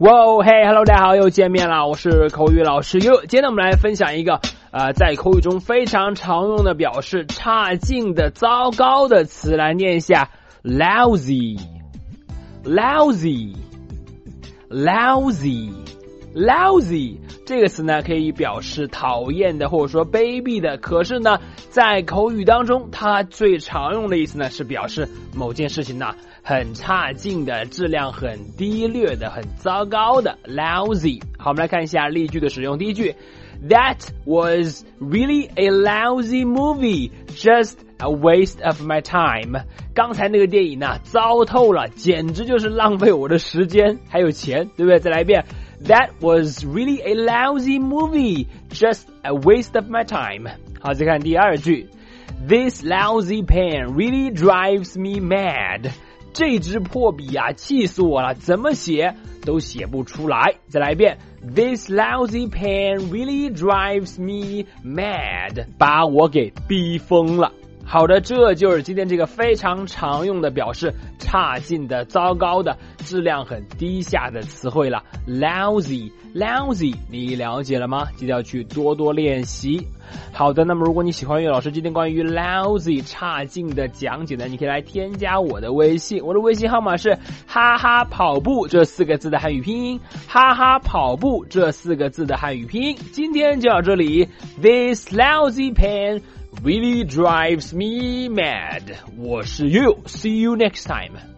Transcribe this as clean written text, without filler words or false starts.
哇嘿 ，Hello， 大家好，又见面了，我是口语老师 You。今天呢，我们来分享一个在口语中非常常用的表示差劲的、糟糕的词，来念一下 lousy。lousy。lousy。lousy 这个词呢可以表示讨厌的或者说卑鄙的，可是呢在口语当中它最常用的意思呢是表示某件事情呢很差劲的，质量很低劣的，很糟糕的 lousy。 好，我们来看一下例句的使用。第一句 That was really a lousy movie, just a waste of my time。 刚才那个电影呢糟透了，简直就是浪费我的时间还有钱，对不对？再来一遍That was really a lousy movie, just a waste of my time。 好，再看第二句 This lousy pen really drives me mad。 这支破笔啊气死我了，怎么写都写不出来。再来一遍 This lousy pen really drives me mad， 把我给逼疯了。好的，这就是今天这个非常常用的表示差劲的、糟糕的、质量很低下的词汇了 lousy。 你了解了吗？记得要去多多练习。好的，那么如果你喜欢岳老师今天关于 lousy 差劲的讲解呢，你可以来添加我的微信，我的微信号码是哈哈跑步这4个字的汉语拼音，哈哈跑步这4个字的汉语拼音。今天就到这里 This lousy pen really drives me mad。 我是 You， see you next time。